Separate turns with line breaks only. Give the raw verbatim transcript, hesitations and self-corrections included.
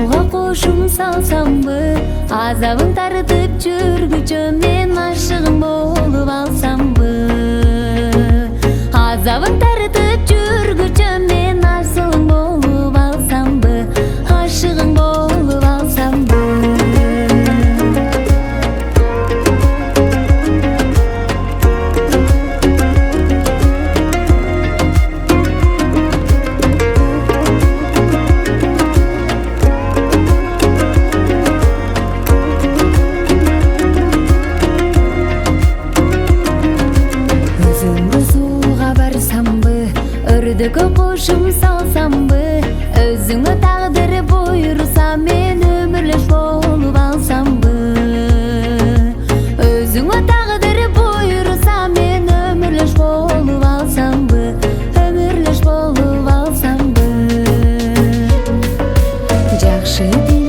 жолға қошым салсамбы, азабын тартып жүргүчө мен ашығың болып алсамбы. Азабын тартып жүргүчө мен асылың болып алсамбы, ашығың болып алсамбы. Өрдігі қошым салсамбы, өзіңі тағдыры бұйырса мен өмірлеш болып алсамбы. Өзіңі тағдыры бұйырса мен өмірлеш болып алсамбы, өмірлеш болып алсамбы. Жақшы